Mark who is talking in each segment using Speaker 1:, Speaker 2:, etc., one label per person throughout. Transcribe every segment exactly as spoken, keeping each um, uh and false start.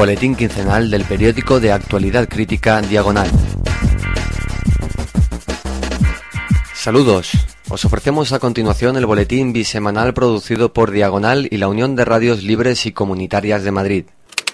Speaker 1: boletín quincenal del periódico de actualidad crítica Diagonal. Saludos, os ofrecemos a continuación el boletín bisemanal producido por Diagonal y la Unión de Radios Libres y Comunitarias de Madrid.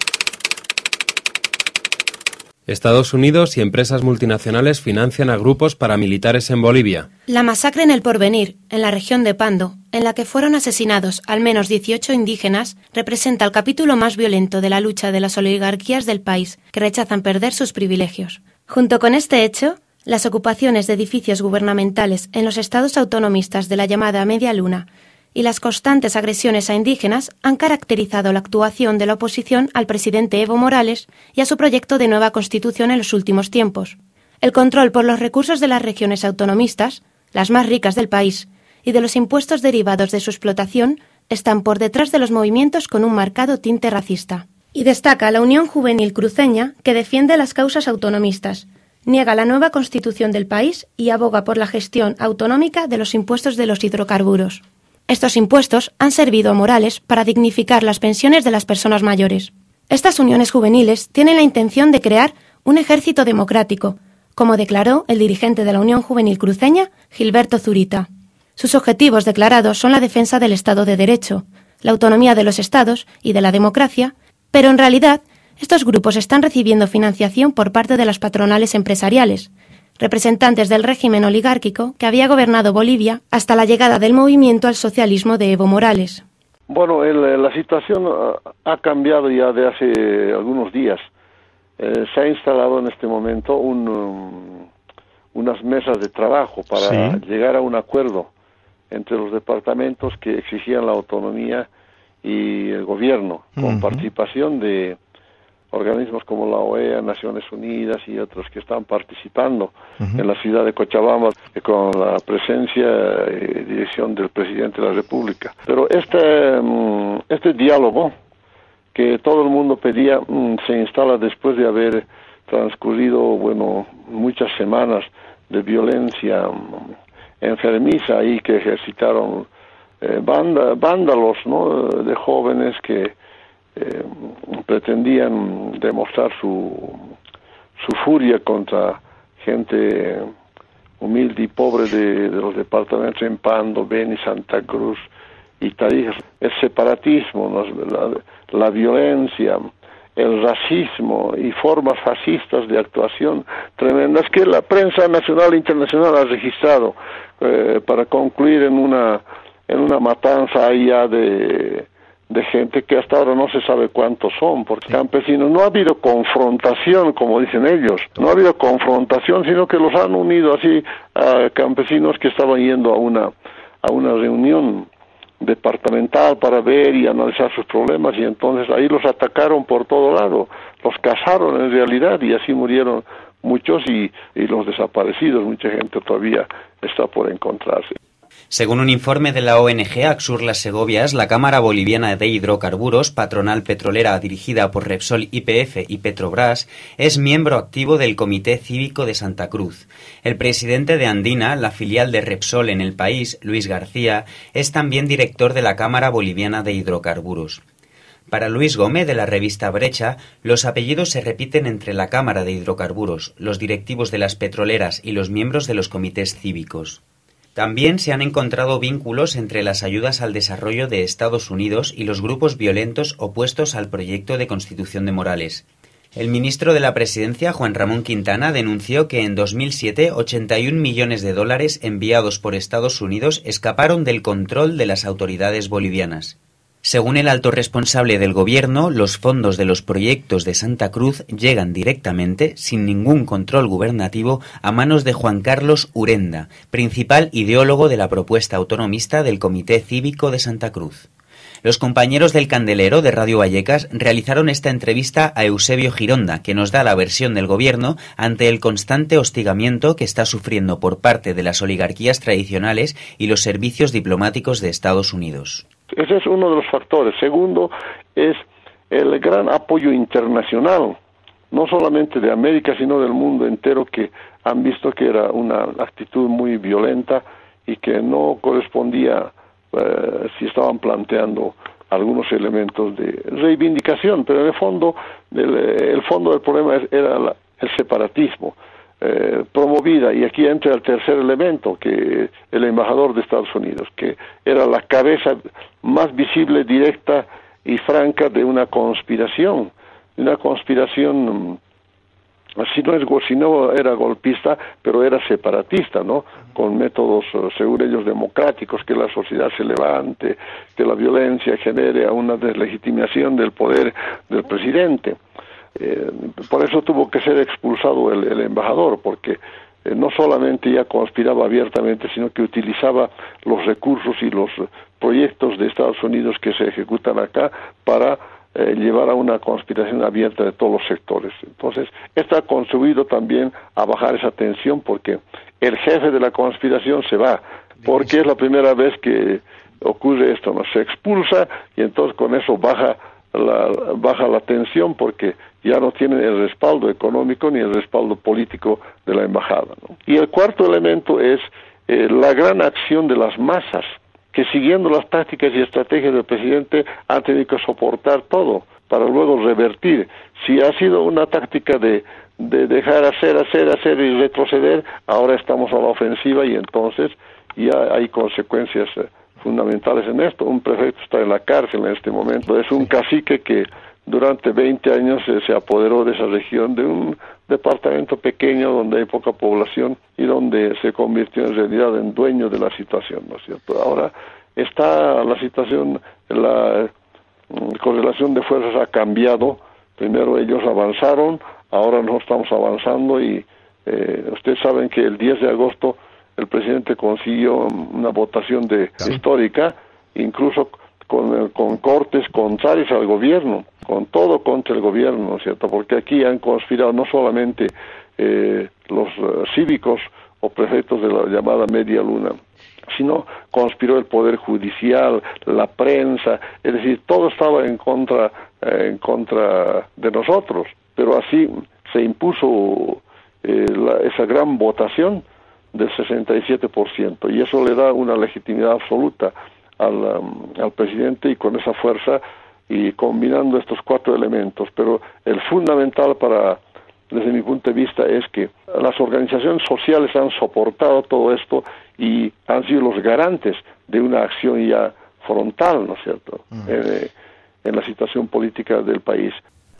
Speaker 2: Estados Unidos y empresas multinacionales financian a grupos paramilitares en Bolivia.
Speaker 3: La masacre en El Porvenir, en la región de Pando, en la que fueron asesinados al menos dieciocho indígenas, representa el capítulo más violento de la lucha de las oligarquías del país, que rechazan perder sus privilegios. Junto con este hecho, las ocupaciones de edificios gubernamentales en los estados autonomistas de la llamada Media Luna y las constantes agresiones a indígenas han caracterizado la actuación de la oposición al presidente Evo Morales y a su proyecto de nueva constitución en los últimos tiempos. El control por los recursos de las regiones autonomistas, las más ricas del país, y de los impuestos derivados de su explotación están por detrás de los movimientos con un marcado tinte racista. Y destaca la Unión Juvenil Cruceña, que defiende las causas autonomistas, niega la nueva constitución del país y aboga por la gestión autonómica de los impuestos de los hidrocarburos. Estos impuestos han servido a Morales para dignificar las pensiones de las personas mayores. Estas uniones juveniles tienen la intención de crear un ejército democrático, como declaró el dirigente de la Unión Juvenil Cruceña, Gilberto Zurita. Sus objetivos declarados son la defensa del Estado de Derecho, la autonomía de los Estados y de la democracia, pero en realidad estos grupos están recibiendo financiación por parte de las patronales empresariales, representantes del régimen oligárquico que había gobernado Bolivia hasta la llegada del movimiento al socialismo de Evo Morales.
Speaker 4: Bueno, el, la situación ha cambiado ya de hace algunos días. Eh, se ha instalado en este momento un, um, unas mesas de trabajo para sí. llegar a un acuerdo entre los departamentos que exigían la autonomía y el gobierno, con uh-huh. participación de organismos como la O E A, Naciones Unidas y otros que están participando uh-huh. en la ciudad de Cochabamba con la presencia y dirección del presidente de la República. Pero este, este diálogo que todo el mundo pedía se instala después de haber transcurrido, bueno, muchas semanas de violencia enfermiza y que ejercitaron eh, banda, vándalos, ¿no?, de jóvenes que Eh, pretendían demostrar su su furia contra gente humilde y pobre de, de los departamentos en Pando, Beni, Santa Cruz y Tarija. El separatismo, la, la violencia, el racismo y formas fascistas de actuación tremendas que la prensa nacional e internacional ha registrado eh, para concluir en una en una matanza allá de de gente que hasta ahora no se sabe cuántos son, porque sí. campesinos, no ha habido confrontación, como dicen ellos, no ha habido confrontación, sino que los han unido así a campesinos que estaban yendo a una a una reunión departamental para ver y analizar sus problemas, y entonces ahí los atacaron por todo lado, los cazaron en realidad, y así murieron muchos, y, y los desaparecidos, mucha gente todavía está por encontrarse.
Speaker 5: Según un informe de la O N G Axur Las Segovias, la Cámara Boliviana de Hidrocarburos, patronal petrolera dirigida por Repsol Y P F y Petrobras, es miembro activo del Comité Cívico de Santa Cruz. El presidente de Andina, la filial de Repsol en el país, Luis García, es también director de la Cámara Boliviana de Hidrocarburos. Para Luis Gómez, de la revista Brecha, los apellidos se repiten entre la Cámara de Hidrocarburos, los directivos de las petroleras y los miembros de los comités cívicos. También se han encontrado vínculos entre las ayudas al desarrollo de Estados Unidos y los grupos violentos opuestos al proyecto de Constitución de Morales. El ministro de la Presidencia, Juan Ramón Quintana, denunció que en dos mil siete ochenta y un millones de dólares enviados por Estados Unidos escaparon del control de las autoridades bolivianas. Según el alto responsable del gobierno, los fondos de los proyectos de Santa Cruz llegan directamente, sin ningún control gubernativo, a manos de Juan Carlos Urenda, principal ideólogo de la propuesta autonomista del Comité Cívico de Santa Cruz. Los compañeros del Candelero de Radio Vallecas realizaron esta entrevista a Eusebio Gironda, que nos da la versión del gobierno ante el constante hostigamiento que está sufriendo por parte de las oligarquías tradicionales y los servicios diplomáticos de Estados Unidos.
Speaker 4: Ese es uno de los factores. Segundo, es el gran apoyo internacional, no solamente de América, sino del mundo entero, que han visto que era una actitud muy violenta y que no correspondía eh, si estaban planteando algunos elementos de reivindicación, pero en el fondo, el, el fondo del problema era la, el separatismo. Eh, promovida, y aquí entra el tercer elemento, que el embajador de Estados Unidos, que era la cabeza más visible, directa y franca de una conspiración, una conspiración, si no, es, si no era golpista, pero era separatista, ¿no? Con métodos, según ellos, democráticos, que la sociedad se levante, que la violencia genere una deslegitimación del poder del presidente. Eh, por eso tuvo que ser expulsado el, el embajador, porque eh, no solamente ya conspiraba abiertamente, sino que utilizaba los recursos y los proyectos de Estados Unidos que se ejecutan acá para eh, llevar a una conspiración abierta de todos los sectores. Entonces, esto ha contribuido también a bajar esa tensión, porque el jefe de la conspiración se va, porque es la primera vez que ocurre esto, ¿no? Se expulsa y entonces con eso baja la, baja la tensión, porque ya no tienen el respaldo económico ni el respaldo político de la embajada, ¿no? Y el cuarto elemento es eh, la gran acción de las masas, que siguiendo las tácticas y estrategias del presidente han tenido que soportar todo para luego revertir. Si ha sido una táctica de, de dejar hacer, hacer, hacer y retroceder, ahora estamos a la ofensiva y entonces ya hay consecuencias eh, fundamentales en esto. Un prefecto está en la cárcel en este momento, es un cacique que durante veinte años eh, se apoderó de esa región, de un departamento pequeño donde hay poca población y donde se convirtió en realidad en dueño de la situación, ¿no es cierto? Ahora está la situación, la mm, correlación de fuerzas ha cambiado. Primero ellos avanzaron, ahora nosotros estamos avanzando y eh, ustedes saben que el diez de agosto el presidente consiguió una votación de, sí. histórica, incluso con, con cortes contrarios al gobierno, con todo contra el gobierno, ¿no es cierto? Porque aquí han conspirado no solamente eh, los uh, cívicos o prefectos de la llamada media luna, sino conspiró el poder judicial, la prensa, es decir, todo estaba en contra, eh, en contra de nosotros, pero así se impuso eh, la, esa gran votación del sesenta y siete por ciento, y eso le da una legitimidad absoluta al, um, al presidente, y con esa fuerza y combinando estos cuatro elementos. Pero el fundamental para, desde mi punto de vista, es que las organizaciones sociales han soportado todo esto y han sido los garantes de una acción ya frontal, ¿no es cierto?, uh-huh. en, en la situación política del país.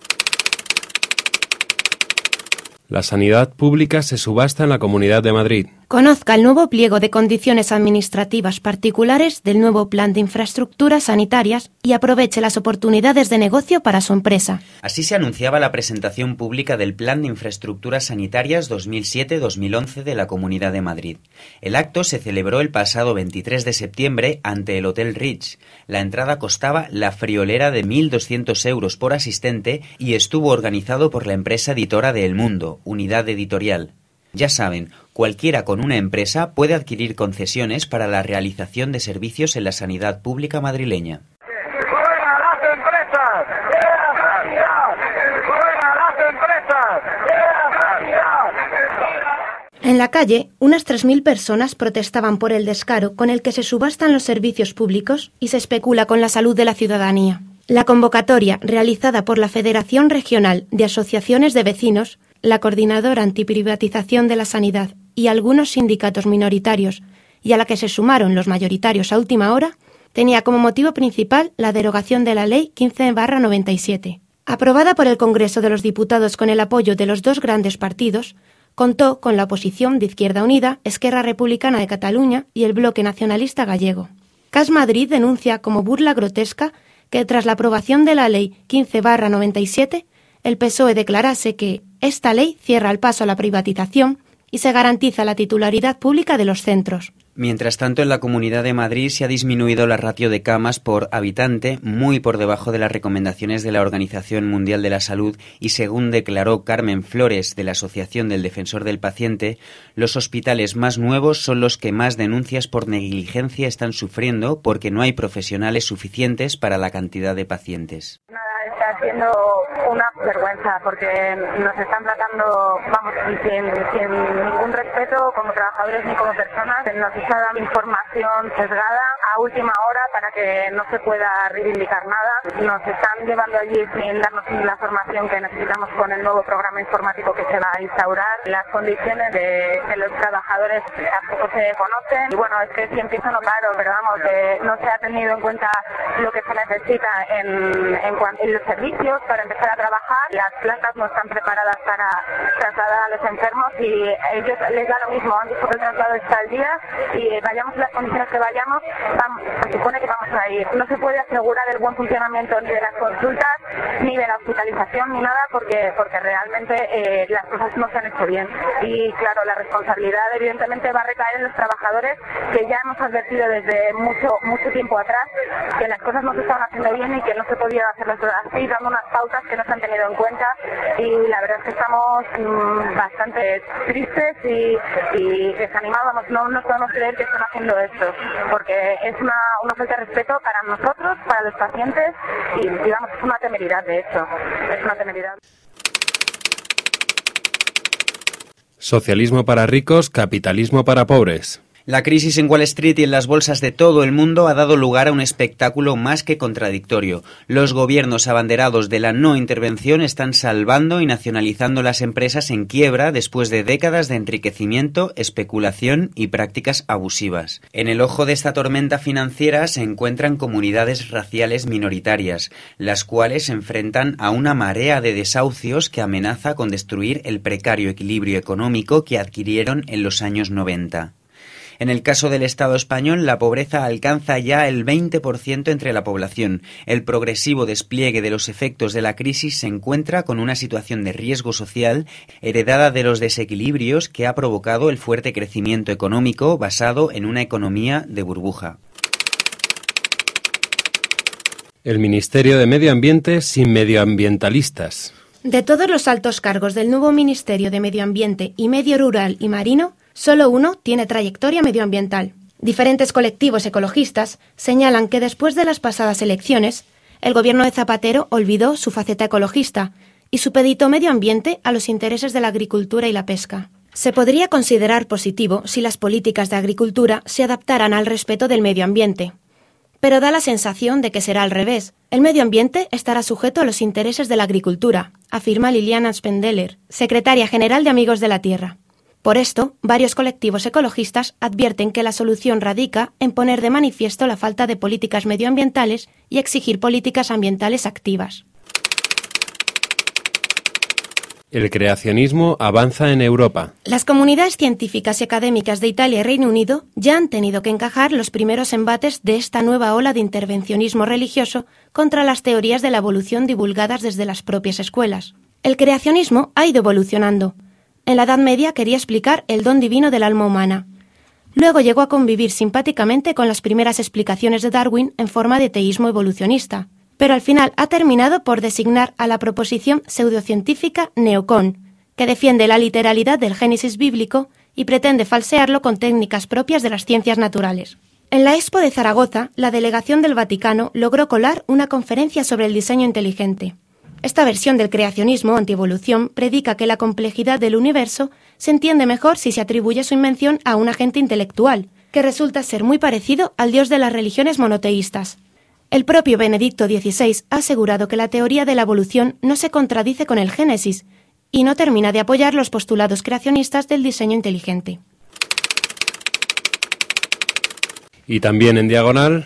Speaker 2: La sanidad pública se subasta en la Comunidad de Madrid.
Speaker 3: Conozca el nuevo pliego de condiciones administrativas particulares del nuevo Plan de Infraestructuras Sanitarias y aproveche las oportunidades de negocio para su empresa.
Speaker 5: Así se anunciaba la presentación pública del Plan de Infraestructuras Sanitarias dos mil siete a dos mil once de la Comunidad de Madrid. El acto se celebró el pasado veintitrés de septiembre ante el Hotel Ritz. La entrada costaba la friolera de mil doscientos euros por asistente y estuvo organizado por la empresa editora de El Mundo, Unidad Editorial. Ya saben, cualquiera con una empresa puede adquirir concesiones para la realización de servicios en la sanidad pública madrileña.
Speaker 6: ¡Fuera las empresas! ¡Fuera sanidad! ¡Fuera las empresas! ¡Fuera sanidad!
Speaker 3: En la calle, unas tres mil personas protestaban por el descaro con el que se subastan los servicios públicos y se especula con la salud de la ciudadanía. La convocatoria, realizada por la Federación Regional de Asociaciones de Vecinos, la Coordinadora Antiprivatización de la Sanidad y algunos sindicatos minoritarios, y a la que se sumaron los mayoritarios a última hora, tenía como motivo principal la derogación de la Ley quince barra noventa y siete. Aprobada por el Congreso de los Diputados con el apoyo de los dos grandes partidos, contó con la oposición de Izquierda Unida, Esquerra Republicana de Cataluña y el Bloque Nacionalista Gallego. CAS Madrid denuncia como burla grotesca que tras la aprobación de la Ley quince barra noventa y siete, el P S O E declarase que esta ley cierra el paso a la privatización y se garantiza la titularidad pública de los centros.
Speaker 5: Mientras tanto, en la Comunidad de Madrid se ha disminuido la ratio de camas por habitante, muy por debajo de las recomendaciones de la Organización Mundial de la Salud, y según declaró Carmen Flores, de la Asociación del Defensor del Paciente, los hospitales más nuevos son los que más denuncias por negligencia están sufriendo porque no hay profesionales suficientes para la cantidad de pacientes.
Speaker 7: Está siendo una vergüenza porque nos están tratando, vamos, sin, sin ningún respeto como trabajadores ni como personas. Nos están dando información sesgada a última hora para que no se pueda reivindicar nada. Nos están llevando allí sin darnos la formación que necesitamos con el nuevo programa informático que se va a instaurar. Las condiciones de, de los trabajadores tampoco se conocen. Y bueno, es que si empiezo no paro, pero vamos, que no se ha tenido en cuenta lo que se necesita en, en, en los servicios para empezar a trabajar. Las plantas no están preparadas para trasladar a los enfermos y a ellos les da lo mismo. Han dicho que el traslado está al día y vayamos en las condiciones que vayamos, vamos, se supone que vamos a ir. No se puede asegurar el buen funcionamiento ni de las consultas, ni de la hospitalización, ni nada, porque porque realmente eh, las cosas no se han hecho bien. Y claro, la responsabilidad evidentemente va a recaer en los trabajadores, que ya hemos advertido desde mucho mucho tiempo atrás que las cosas no se estaban haciendo bien y que no se podía hacerlo así, dando unas pautas que no se han tenido en cuenta. Y la verdad es que estamos mmm, bastante tristes y, y desanimados. No nos podemos creer que están haciendo esto, porque es una, una falta de respeto para nosotros, para los pacientes, y digamos, es una temeridad de hecho, es una temeridad.
Speaker 2: Socialismo para ricos, capitalismo para pobres.
Speaker 5: La crisis en Wall Street y en las bolsas de todo el mundo ha dado lugar a un espectáculo más que contradictorio. Los gobiernos abanderados de la no intervención están salvando y nacionalizando las empresas en quiebra después de décadas de enriquecimiento, especulación y prácticas abusivas. En el ojo de esta tormenta financiera se encuentran comunidades raciales minoritarias, las cuales se enfrentan a una marea de desahucios que amenaza con destruir el precario equilibrio económico que adquirieron en los años noventa. En el caso del Estado español, la pobreza alcanza ya el veinte por ciento entre la población. El progresivo despliegue de los efectos de la crisis se encuentra con una situación de riesgo social heredada de los desequilibrios que ha provocado el fuerte crecimiento económico basado en una economía de burbuja.
Speaker 2: El Ministerio de Medio Ambiente sin medioambientalistas.
Speaker 3: De todos los altos cargos del nuevo Ministerio de Medio Ambiente y Medio Rural y Marino, solo uno tiene trayectoria medioambiental. Diferentes colectivos ecologistas señalan que después de las pasadas elecciones, el gobierno de Zapatero olvidó su faceta ecologista y supeditó medio ambiente a los intereses de la agricultura y la pesca. Se podría considerar positivo si las políticas de agricultura se adaptaran al respeto del medio ambiente. Pero da la sensación de que será al revés. El medio ambiente estará sujeto a los intereses de la agricultura, afirma Liliana Spendeler, secretaria general de Amigos de la Tierra. Por esto, varios colectivos ecologistas advierten que la solución radica en poner de manifiesto la falta de políticas medioambientales y exigir políticas ambientales activas.
Speaker 2: El creacionismo avanza en Europa.
Speaker 3: Las comunidades científicas y académicas de Italia y Reino Unido ya han tenido que encajar los primeros embates de esta nueva ola de intervencionismo religioso contra las teorías de la evolución divulgadas desde las propias escuelas. El creacionismo ha ido evolucionando. En la Edad Media quería explicar el don divino del alma humana. Luego llegó a convivir simpáticamente con las primeras explicaciones de Darwin en forma de teísmo evolucionista, pero al final ha terminado por designar a la proposición pseudocientífica neocon, que defiende la literalidad del Génesis bíblico y pretende falsearlo con técnicas propias de las ciencias naturales. En la Expo de Zaragoza, la delegación del Vaticano logró colar una conferencia sobre el diseño inteligente. Esta versión del creacionismo antievolución predica que la complejidad del universo se entiende mejor si se atribuye su invención a un agente intelectual, que resulta ser muy parecido al dios de las religiones monoteístas. El propio Benedicto dieciséis ha asegurado que la teoría de la evolución no se contradice con el Génesis y no termina de apoyar los postulados creacionistas del diseño inteligente.
Speaker 2: Y también en diagonal,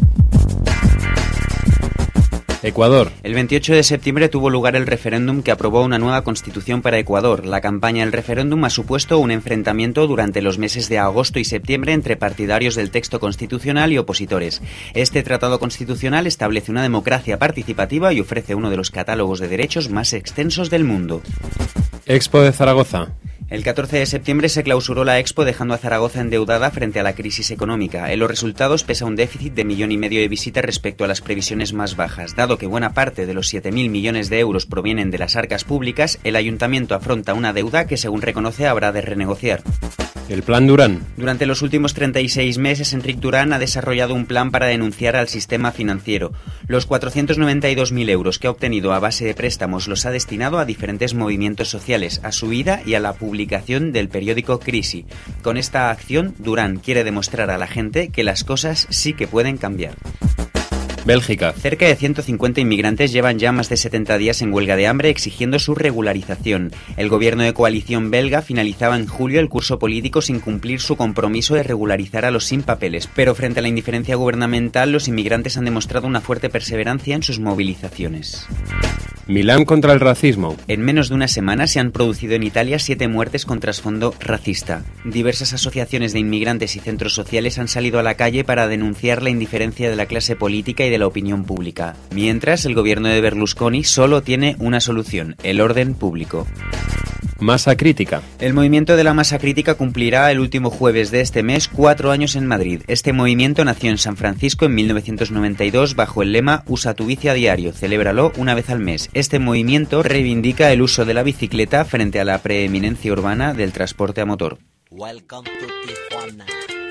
Speaker 2: Ecuador.
Speaker 5: El veintiocho de septiembre tuvo lugar el referéndum que aprobó una nueva constitución para Ecuador. La campaña del referéndum ha supuesto un enfrentamiento durante los meses de agosto y septiembre entre partidarios del texto constitucional y opositores. Este tratado constitucional establece una democracia participativa y ofrece uno de los catálogos de derechos más extensos del mundo.
Speaker 2: Expo de Zaragoza.
Speaker 5: El catorce de septiembre se clausuró la Expo dejando a Zaragoza endeudada frente a la crisis económica. En los resultados pesa un déficit de millón y medio de visitas respecto a las previsiones más bajas. Dado que buena parte de los siete mil millones de euros provienen de las arcas públicas, el ayuntamiento afronta una deuda que, según reconoce, habrá de renegociar.
Speaker 2: El Plan Durán.
Speaker 5: Durante los últimos treinta y seis meses, Enric Durán ha desarrollado un plan para denunciar al sistema financiero. Los cuatrocientos noventa y dos mil euros que ha obtenido a base de préstamos los ha destinado a diferentes movimientos sociales, a su vida y a la publicación del periódico Crisi. Con esta acción, Durán quiere demostrar a la gente que las cosas sí que pueden cambiar.
Speaker 2: Bélgica.
Speaker 5: Cerca de ciento cincuenta inmigrantes llevan ya más de setenta días en huelga de hambre exigiendo su regularización. El gobierno de coalición belga finalizaba en julio el curso político sin cumplir su compromiso de regularizar a los sin papeles, pero frente a la indiferencia gubernamental, los inmigrantes han demostrado una fuerte perseverancia en sus movilizaciones.
Speaker 2: Milán contra el racismo.
Speaker 5: En menos de una semana se han producido en Italia siete muertes con trasfondo racista. Diversas asociaciones de inmigrantes y centros sociales han salido a la calle para denunciar la indiferencia de la clase política y de la opinión pública. Mientras, el gobierno de Berlusconi solo tiene una solución: el orden público.
Speaker 2: Masa crítica.
Speaker 5: El movimiento de la masa crítica cumplirá el último jueves de este mes cuatro años en Madrid. Este movimiento nació en San Francisco en mil novecientos noventa y dos bajo el lema Usa tu bici a diario, celébralo una vez al mes. Este movimiento reivindica el uso de la bicicleta frente a la preeminencia urbana del transporte a motor.
Speaker 8: Welcome to Tijuana.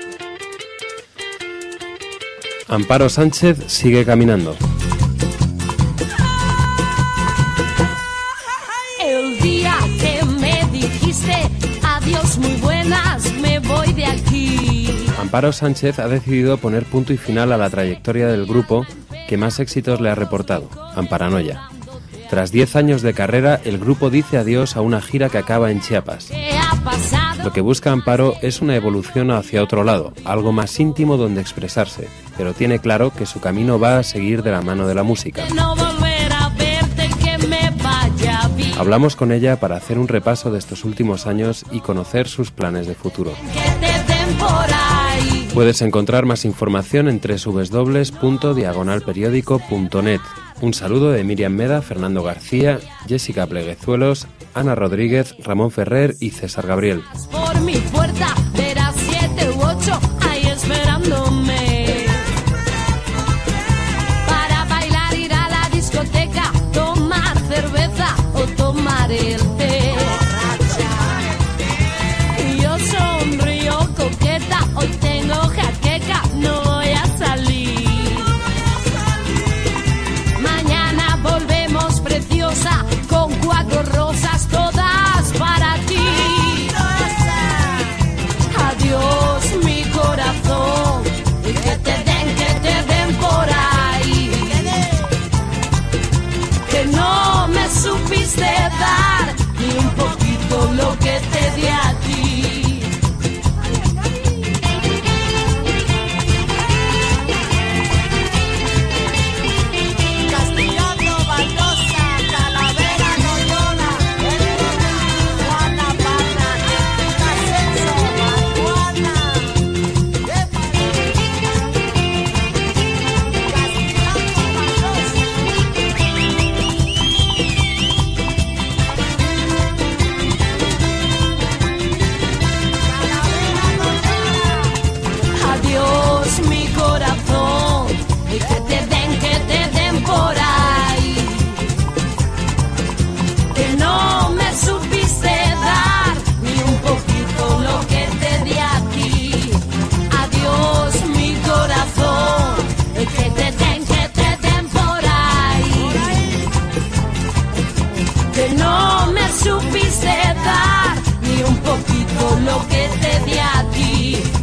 Speaker 2: Amparo Sánchez sigue caminando.
Speaker 9: El día que me dijiste adiós muy buenas, me voy de aquí.
Speaker 2: Amparo Sánchez ha decidido poner punto y final a la trayectoria del grupo que más éxitos le ha reportado, Amparanoia. Tras diez años de carrera, el grupo dice adiós a una gira que acaba en Chiapas. Lo que busca Amparo es una evolución hacia otro lado, algo más íntimo donde expresarse, pero tiene claro que su camino va a seguir de la mano de la música. Hablamos con ella para hacer un repaso de estos últimos años y conocer sus planes de futuro. Puedes encontrar más información en doble u doble u doble u punto diagonal periódico punto net. Un saludo de Miriam Meda, Fernando García, Jessica Pleguezuelos, Ana Rodríguez, Ramón Ferrer y César Gabriel.
Speaker 9: Por mi puerta verás siete u ocho ahí esperándome. Para bailar, ir a la discoteca, tomar cerveza o tomar el té. Yo sonrío coqueta, hoy tengo jaqueca, no voy a salir. Mañana volvemos preciosa, con cuatro rosas todas para ti. Adiós mi corazón, y que te den, que te den por ahí. Que no me supiste dar ni un poquito lo que te di a ti. Supiste dar ni un poquito lo que te di a ti.